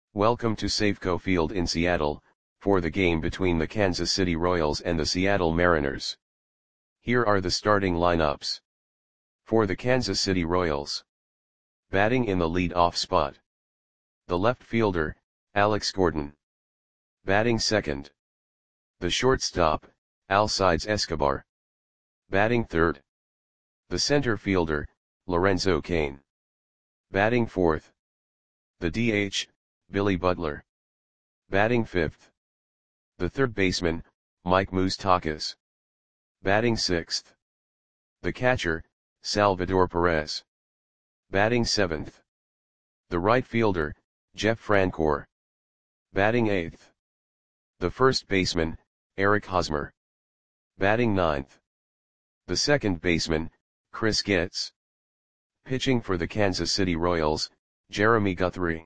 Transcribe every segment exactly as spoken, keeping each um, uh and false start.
Welcome to Safeco Field in Seattle, for the game between the Kansas City Royals and the Seattle Mariners. Here are the starting lineups. For the Kansas City Royals. Batting in the lead-off spot. The left fielder, Alex Gordon. Batting second. The shortstop, Alcides Escobar. Batting third. The center fielder, Lorenzo Cain. Batting fourth. The D H, Billy Butler. Batting fifth. The third baseman, Mike Moustakas. Batting sixth. The catcher, Salvador Perez. Batting seventh. The right fielder, Jeff Francoeur. Batting eighth. The first baseman, Eric Hosmer. Batting ninth. The second baseman, Chris Getz. Pitching for the Kansas City Royals, Jeremy Guthrie.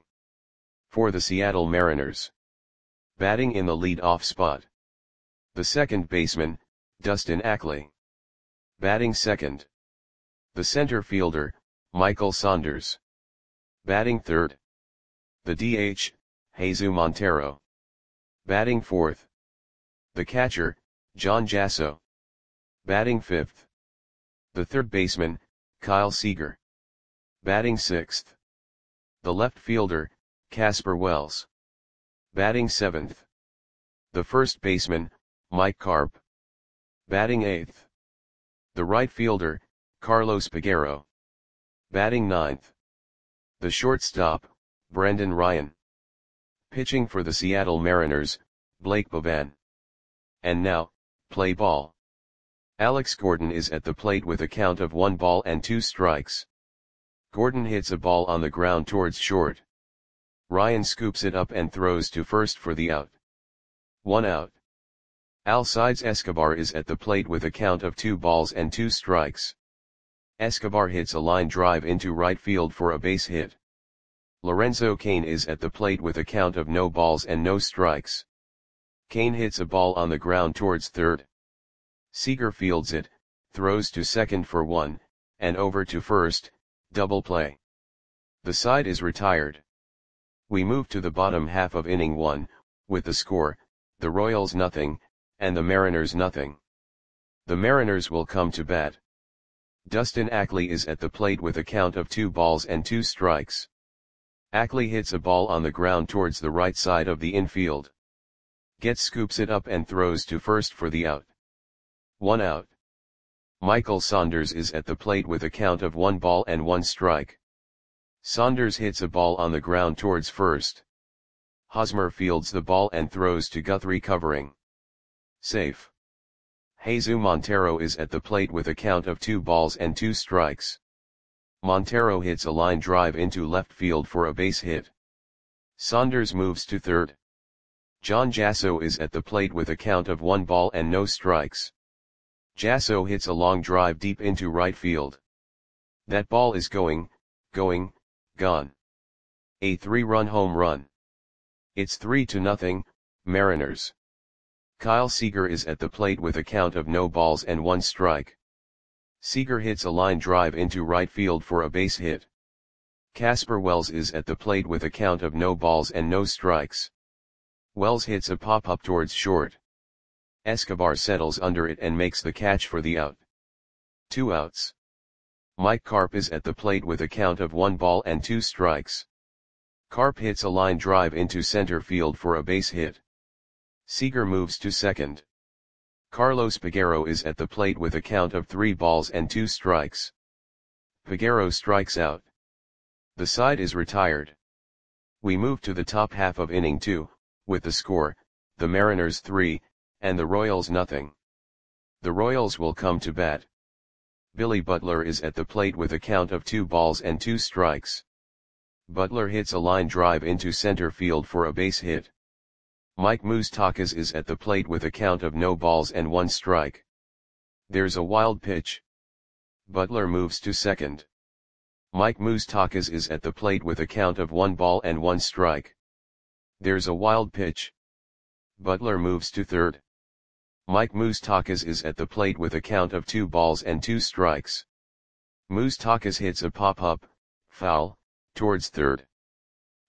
For the Seattle Mariners. Batting in the lead-off spot. The second baseman, Dustin Ackley. Batting second. The center fielder, Michael Saunders. Batting third. The D H, Jesus Montero. Batting fourth. The catcher, John Jasso. Batting fifth. The third baseman, Kyle Seager. Batting sixth. The left fielder, Casper Wells. Batting seventh. The first baseman, Mike Carp. Batting eighth. The right fielder, Carlos Peguero. Batting ninth. The shortstop, Brendan Ryan. Pitching for the Seattle Mariners, Blake Boban. And now, play ball. Alex Gordon is at the plate with a count of one ball and two strikes. Gordon hits a ball on the ground towards short. Ryan scoops it up and throws to first for the out. One out. Alcides Escobar is at the plate with a count of two balls and two strikes. Escobar hits a line drive into right field for a base hit. Lorenzo Cain is at the plate with a count of no balls and no strikes. Cain hits a ball on the ground towards third. Seager fields it, throws to second for one, and over to first, double play. The side is retired. We move to the bottom half of inning one, with the score, the Royals nothing, and the Mariners nothing. The Mariners will come to bat. Dustin Ackley is at the plate with a count of two balls and two strikes. Ackley hits a ball on the ground towards the right side of the infield. Getz scoops it up and throws to first for the out. One out. Michael Saunders is at the plate with a count of one ball and one strike. Saunders hits a ball on the ground towards first. Hosmer fields the ball and throws to Guthrie covering. Safe. Jesus Montero is at the plate with a count of two balls and two strikes. Montero hits a line drive into left field for a base hit. Saunders moves to third. John Jasso is at the plate with a count of one ball and no strikes. Jasso hits a long drive deep into right field. That ball is going, going, gone. A three-run home run. It's three to nothing, Mariners. Kyle Seager is at the plate with a count of no balls and one strike. Seager hits a line drive into right field for a base hit. Casper Wells is at the plate with a count of no balls and no strikes. Wells hits a pop-up towards short. Escobar settles under it and makes the catch for the out. Two outs. Mike Carp is at the plate with a count of one ball and two strikes. Carp hits a line drive into center field for a base hit. Seager moves to second. Carlos Peguero is at the plate with a count of three balls and two strikes. Peguero strikes out. The side is retired. We move to the top half of inning two, with the score, the Mariners three, and the Royals nothing. The Royals will come to bat. Billy Butler is at the plate with a count of two balls and two strikes. Butler hits a line drive into center field for a base hit. Mike Moustakas is at the plate with a count of no balls and one strike. There's a wild pitch. Butler moves to second. Mike Moustakas is at the plate with a count of one ball and one strike. There's a wild pitch. Butler moves to third. Mike Moustakas is at the plate with a count of two balls and two strikes. Moustakas hits a pop-up, foul, towards third.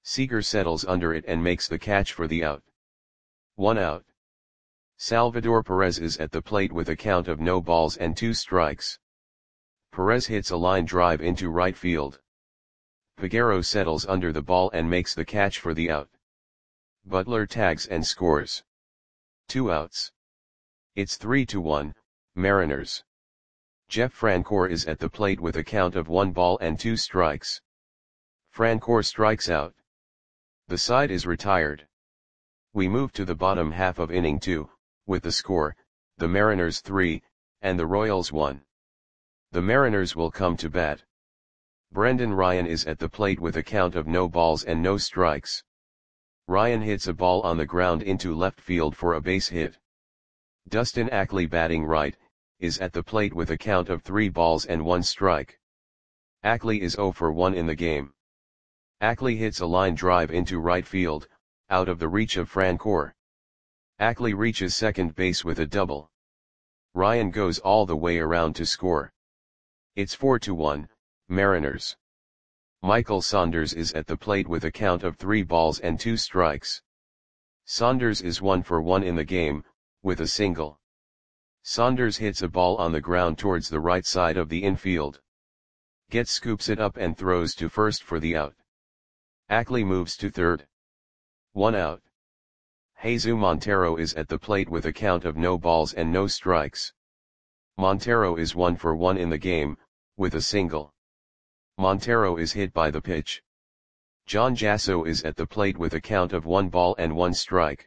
Seager settles under it and makes the catch for the out. One out. Salvador Perez is at the plate with a count of no balls and two strikes. Perez hits a line drive into right field. Peguero settles under the ball and makes the catch for the out. Butler tags and scores. Two outs. It's three to one, Mariners. Jeff Francoeur is at the plate with a count of one ball and two strikes. Francoeur strikes out. The side is retired. We move to the bottom half of inning two, with the score, the Mariners three, and the Royals one. The Mariners will come to bat. Brendan Ryan is at the plate with a count of no balls and no strikes. Ryan hits a ball on the ground into left field for a base hit. Dustin Ackley, batting right, is at the plate with a count of three balls and one strike. Ackley is zero for one in the game. Ackley hits a line drive into right field, out of the reach of Francoeur. Ackley reaches second base with a double. Ryan goes all the way around to score. It's four to one, Mariners. Michael Saunders is at the plate with a count of three balls and two strikes. Saunders is one for one in the game, with a single. Saunders hits a ball on the ground towards the right side of the infield. Getz scoops it up and throws to first for the out. Ackley moves to third. One out. Jesus Montero is at the plate with a count of no balls and no strikes. Montero is one for one in the game, with a single. Montero is hit by the pitch. John Jasso is at the plate with a count of one ball and one strike.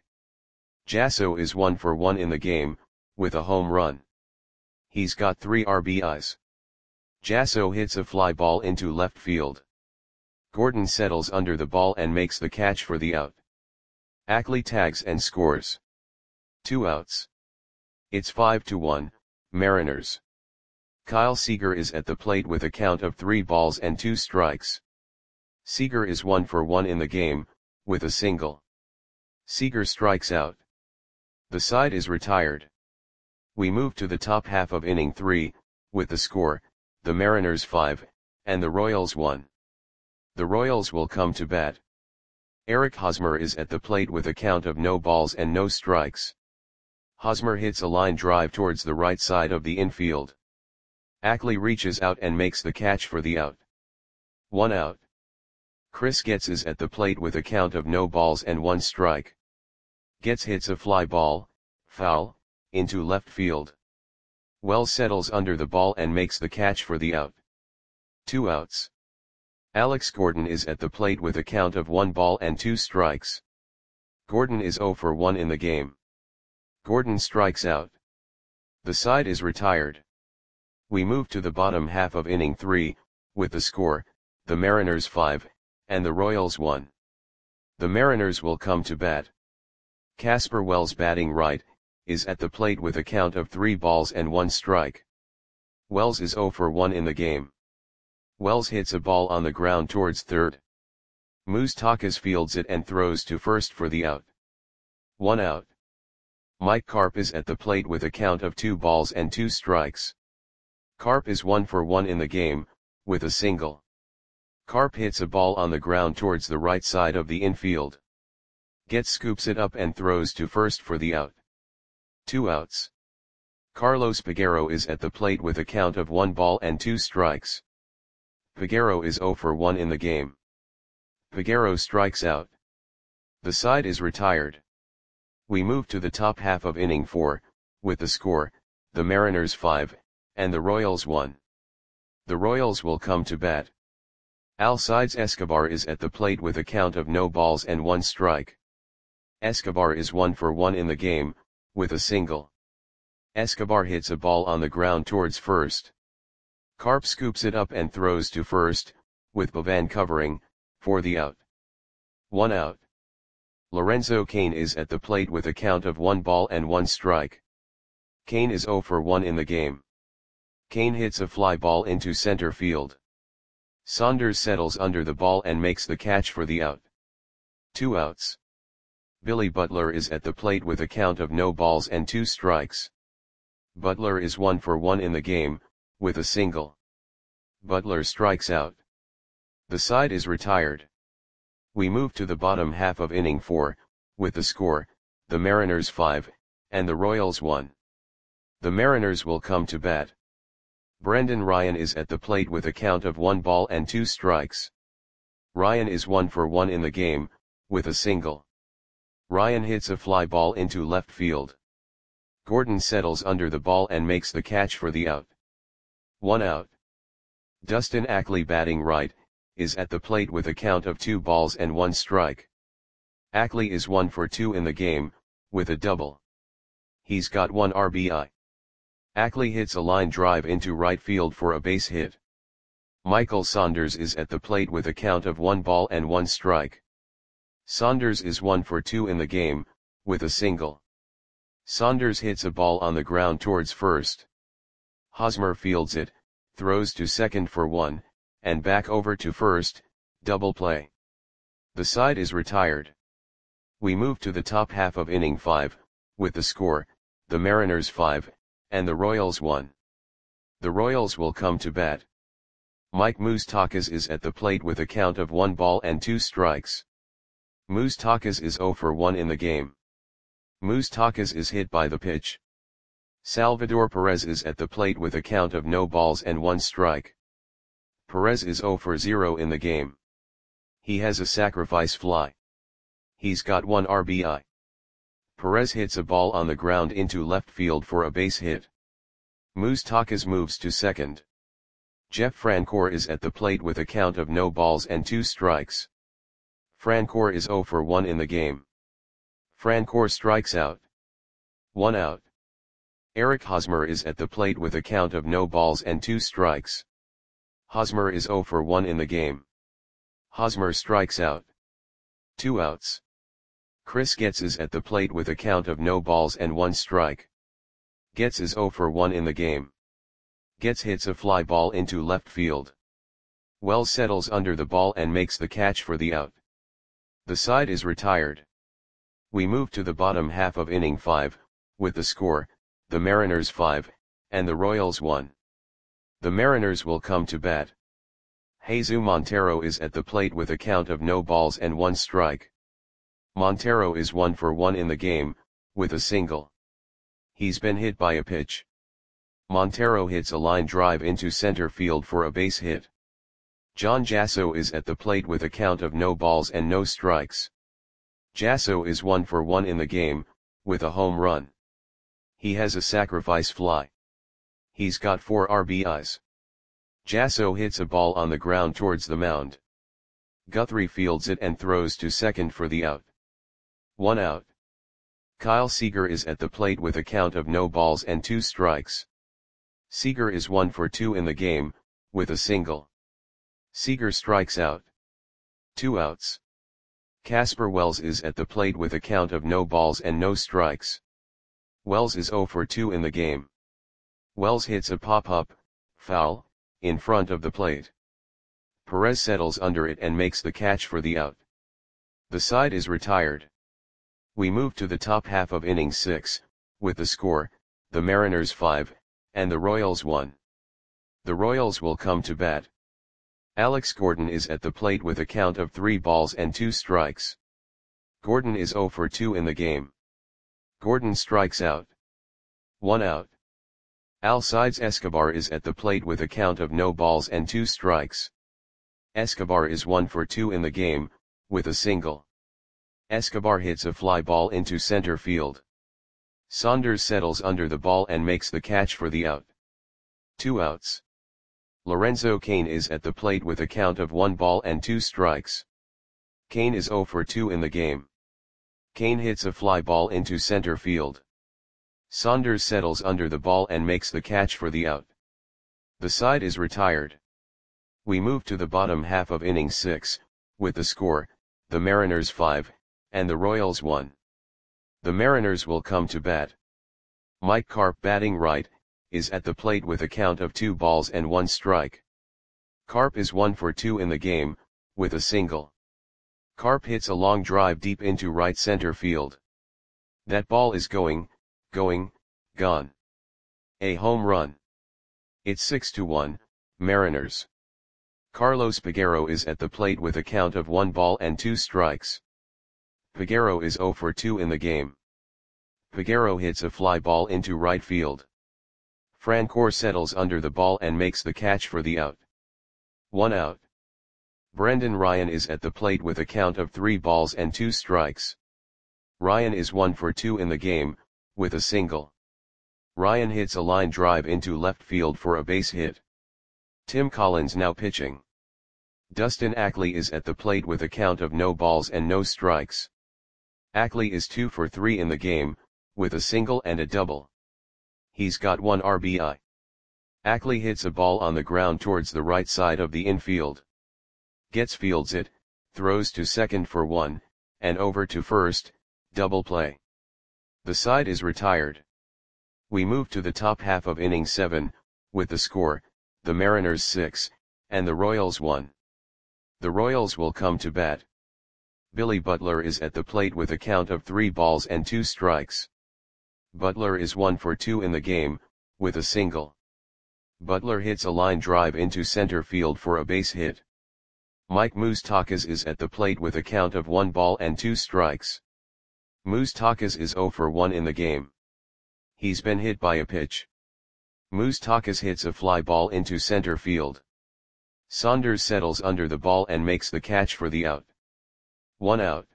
Jasso is one for one in the game, with a home run. He's got three R B Is. Jasso hits a fly ball into left field. Gordon settles under the ball and makes the catch for the out. Ackley tags and scores. Two outs. It's five to one, Mariners. Kyle Seager is at the plate with a count of three balls and two strikes. Seager is one for one in the game, with a single. Seager strikes out. The side is retired. We move to the top half of inning three, with the score, the Mariners five, and the Royals one. The Royals will come to bat. Eric Hosmer is at the plate with a count of no balls and no strikes. Hosmer hits a line drive towards the right side of the infield. Ackley reaches out and makes the catch for the out. One out. Chris Getz is at the plate with a count of no balls and one strike. Getz hits a fly ball, foul, into left field. Wells settles under the ball and makes the catch for the out. Two outs. Alex Gordon is at the plate with a count of one ball and two strikes. Gordon is zero for one in the game. Gordon strikes out. The side is retired. We move to the bottom half of inning three, with the score, the Mariners five, and the Royals one. The Mariners will come to bat. Casper Wells, batting right, is at the plate with a count of three balls and one strike. Wells is zero for one in the game. Wells hits a ball on the ground towards third. Moustakas fields it and throws to first for the out. One out. Mike Carp is at the plate with a count of two balls and two strikes. Carp is one for one in the game, with a single. Carp hits a ball on the ground towards the right side of the infield. Getz scoops it up and throws to first for the out. Two outs. Carlos Peguero is at the plate with a count of one ball and two strikes. Peguero is zero for one in the game. Peguero strikes out. The side is retired. We move to the top half of inning four, with the score, the Mariners five, and the Royals one. The Royals will come to bat. Alcides Escobar is at the plate with a count of no balls and one strike. Escobar is one for one in the game, with a single. Escobar hits a ball on the ground towards first. Carp scoops it up and throws to first, with Bovan covering, for the out. One out. Lorenzo Cain is at the plate with a count of one ball and one strike. Cain is zero for one in the game. Cain hits a fly ball into center field. Saunders settles under the ball and makes the catch for the out. Two outs. Billy Butler is at the plate with a count of no balls and two strikes. Butler is one for one in the game, with a single. Butler strikes out. The side is retired. We move to the bottom half of inning four, with the score, the Mariners five, and the Royals one. The Mariners will come to bat. Brendan Ryan is at the plate with a count of one ball and two strikes. Ryan is one for one in the game, with a single. Ryan hits a fly ball into left field. Gordon settles under the ball and makes the catch for the out. One out. Dustin Ackley, batting right, is at the plate with a count of two balls and one strike. Ackley is one for two in the game, with a double. He's got one R B I. Ackley hits a line drive into right field for a base hit. Michael Saunders is at the plate with a count of one ball and one strike. Saunders is one for two in the game, with a single. Saunders hits a ball on the ground towards first. Hosmer fields it, throws to second for one, and back over to first, double play. The side is retired. We move to the top half of inning five, with the score, the Mariners five, and the Royals one. The Royals will come to bat. Mike Moustakas is at the plate with a count of one ball and two strikes. Moustakas is zero for one in the game. Moustakas is hit by the pitch. Salvador Perez is at the plate with a count of no balls and one strike. Perez is zero for zero in the game. He has a sacrifice fly. He's got one R B I. Perez hits a ball on the ground into left field for a base hit. Moustakas moves to second. Jeff Francoeur is at the plate with a count of no balls and two strikes. Francoeur is zero for one in the game. Francoeur strikes out. One out. Eric Hosmer is at the plate with a count of no balls and two strikes. Hosmer is zero for one in the game. Hosmer strikes out. Two outs. Chris Getz is at the plate with a count of no balls and one strike. Getz is zero for one in the game. Getz hits a fly ball into left field. Wells settles under the ball and makes the catch for the out. The side is retired. We move to the bottom half of inning five, with the score, the Mariners five, and the Royals one. The Mariners will come to bat. Jesus Montero is at the plate with a count of no balls and one strike. Montero is one for one in the game, with a single. He's been hit by a pitch. Montero hits a line drive into center field for a base hit. John Jasso is at the plate with a count of no balls and no strikes. Jasso is one for one in the game, with a home run. He has a sacrifice fly. He's got four R B Is. Jasso hits a ball on the ground towards the mound. Guthrie fields it and throws to second for the out. One out. Kyle Seager is at the plate with a count of no balls and two strikes. Seager is one for two in the game, with a single. Seager strikes out. Two outs. Casper Wells is at the plate with a count of no balls and no strikes. Wells is zero for two in the game. Wells hits a pop-up, foul, in front of the plate. Perez settles under it and makes the catch for the out. The side is retired. We move to the top half of inning six, with the score, the Mariners five, and the Royals one. The Royals will come to bat. Alex Gordon is at the plate with a count of three balls and two strikes. Gordon is zero for two in the game. Gordon strikes out. One out. Alcides Escobar is at the plate with a count of no balls and two strikes. Escobar is one for two in the game, with a single. Escobar hits a fly ball into center field. Saunders settles under the ball and makes the catch for the out. Two outs. Lorenzo Cain is at the plate with a count of one ball and two strikes. Cain is zero for two in the game. Cain hits a fly ball into center field. Saunders settles under the ball and makes the catch for the out. The side is retired. We move to the bottom half of inning six, with the score, the Mariners five, and the Royals one. The Mariners will come to bat. Mike Carp, batting right, is at the plate with a count of two balls and one strike. Carp is one for two in the game, with a single. Carp hits a long drive deep into right center field. That ball is going, going, gone. A home run. It's six to one, Mariners. Carlos Peguero is at the plate with a count of one ball and two strikes. Peguero is zero for two in the game. Peguero hits a fly ball into right field. Francoeur settles under the ball and makes the catch for the out. One out. Brendan Ryan is at the plate with a count of three balls and two strikes. Ryan is one for two in the game, with a single. Ryan hits a line drive into left field for a base hit. Tim Collins now pitching. Dustin Ackley is at the plate with a count of no balls and no strikes. Ackley is two for three in the game, with a single and a double. He's got one R B I. Ackley hits a ball on the ground towards the right side of the infield. Getz fields it, throws to second for one, and over to first, double play. The side is retired. We move to the top half of inning seven, with the score, the Mariners six, and the Royals one. The Royals will come to bat. Billy Butler is at the plate with a count of three balls and two strikes. Butler is one for two in the game, with a single. Butler hits a line drive into center field for a base hit. Mike Moustakas is at the plate with a count of one ball and two strikes. Moustakas is zero for one in the game. He's been hit by a pitch. Moustakas hits a fly ball into center field. Saunders settles under the ball and makes the catch for the out. One out.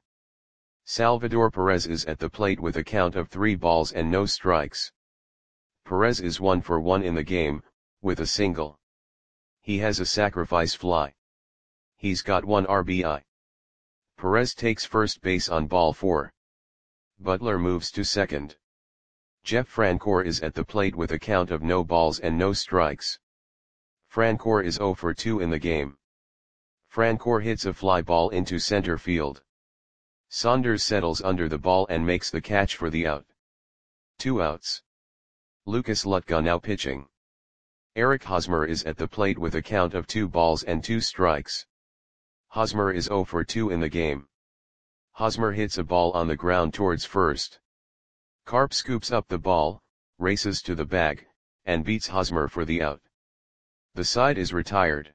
Salvador Perez is at the plate with a count of three balls and no strikes. Perez is one for one in the game, with a single. He has a sacrifice fly. He's got one R B I. Perez takes first base on ball four. Butler moves to second. Jeff Francoeur is at the plate with a count of no balls and no strikes. Francoeur is zero for two in the game. Francoeur hits a fly ball into center field. Saunders settles under the ball and makes the catch for the out. Two outs. Lucas Lutka now pitching. Eric Hosmer is at the plate with a count of two balls and two strikes. Hosmer is zero for two in the game. Hosmer hits a ball on the ground towards first. Carp scoops up the ball, races to the bag, and beats Hosmer for the out. The side is retired.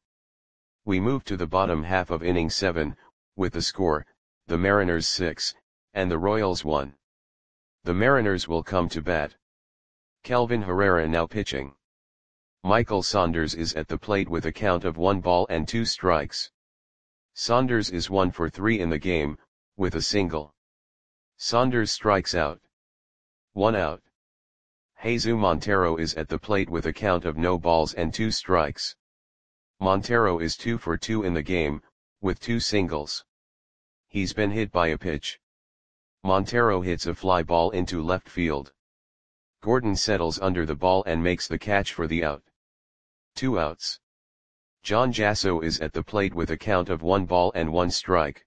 We move to the bottom half of inning seven, with the score, the Mariners six, and the Royals one. The Mariners will come to bat. Kelvin Herrera now pitching. Michael Saunders is at the plate with a count of one ball and two strikes. Saunders is one for three in the game, with a single. Saunders strikes out. One out. Jesus Montero is at the plate with a count of no balls and two strikes. Montero is two for two in the game, with two singles. He's been hit by a pitch. Montero hits a fly ball into left field. Gordon settles under the ball and makes the catch for the out. Two outs. John Jasso is at the plate with a count of one ball and one strike.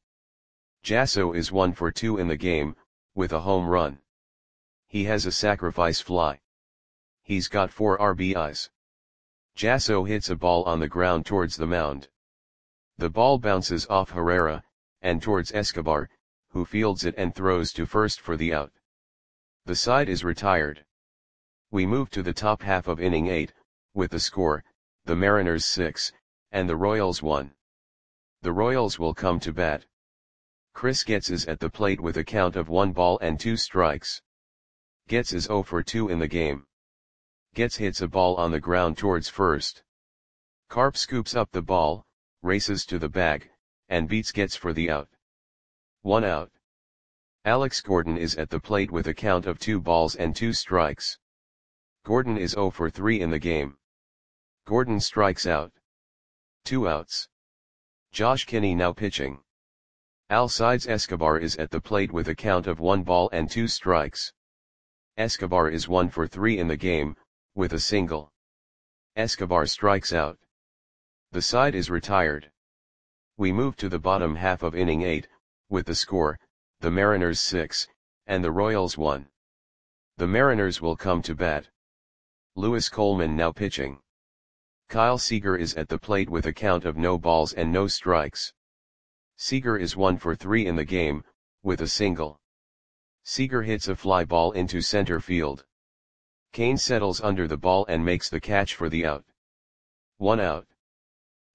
Jasso is one for two in the game, with a home run. He has a sacrifice fly. He's got four R B Is. Jasso hits a ball on the ground towards the mound. The ball bounces off Herrera, and towards Escobar, who fields it and throws to first for the out. The side is retired. We move to the top half of inning eight, with the score, the Mariners six, and the Royals one. The Royals will come to bat. Chris Getz is at the plate with a count of one ball and two strikes. Getz is zero for two in the game. Getz hits a ball on the ground towards first. Carp scoops up the ball, races to the bag, and beats Getz for the out. One out. Alex Gordon is at the plate with a count of two balls and two strikes. Gordon is zero for three in the game. Gordon strikes out. Two outs. Josh Kinney now pitching. Alcides Escobar is at the plate with a count of one ball and two strikes. Escobar is one for three in the game, with a single. Escobar strikes out. The side is retired. We move to the bottom half of inning eight, with the score, the Mariners six, and the Royals one. The Mariners will come to bat. Lewis Coleman now pitching. Kyle Seager is at the plate with a count of no balls and no strikes. Seager is one for three in the game, with a single. Seager hits a fly ball into center field. Kane settles under the ball and makes the catch for the out. One out.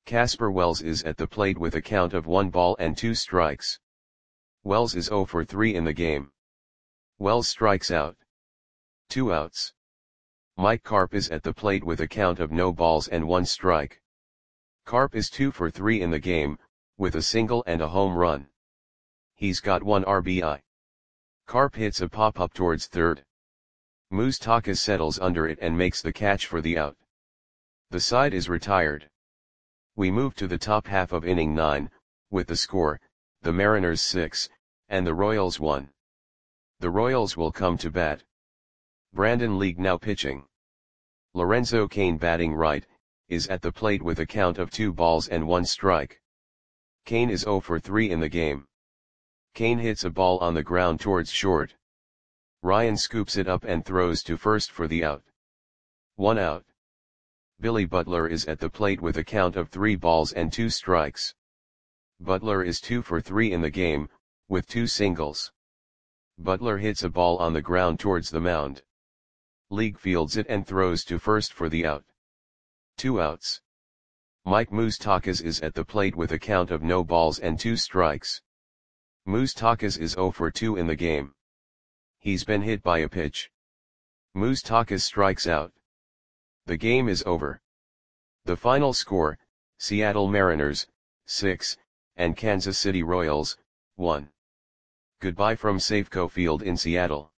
Casper Wells is at the plate with a count of one ball and two strikes. Wells is zero for three in the game. Wells strikes out. Two outs. Mike Carp is at the plate with a count of no balls and one strike. Carp is two for three in the game, with a single and a home run. He's got one R B I. Carp hits a pop-up towards third. Moustakas settles under it and makes the catch for the out. The side is retired. We move to the top half of inning nine, with the score, the Mariners six, and the Royals one. The Royals will come to bat. Brandon League now pitching. Lorenzo Cain batting right, is at the plate with a count of two balls and one strike. Cain is zero for three in the game. Cain hits a ball on the ground towards short. Ryan scoops it up and throws to first for the out. One out. Billy Butler is at the plate with a count of three balls and two strikes. Butler is two for three in the game, with two singles. Butler hits a ball on the ground towards the mound. League fields it and throws to first for the out. Two outs. Mike Moustakas is at the plate with a count of no balls and two strikes. Moustakas is zero for two in the game. He's been hit by a pitch. Moustakas strikes out. The game is over. The final score, Seattle Mariners, six, and Kansas City Royals, one. Goodbye from Safeco Field in Seattle.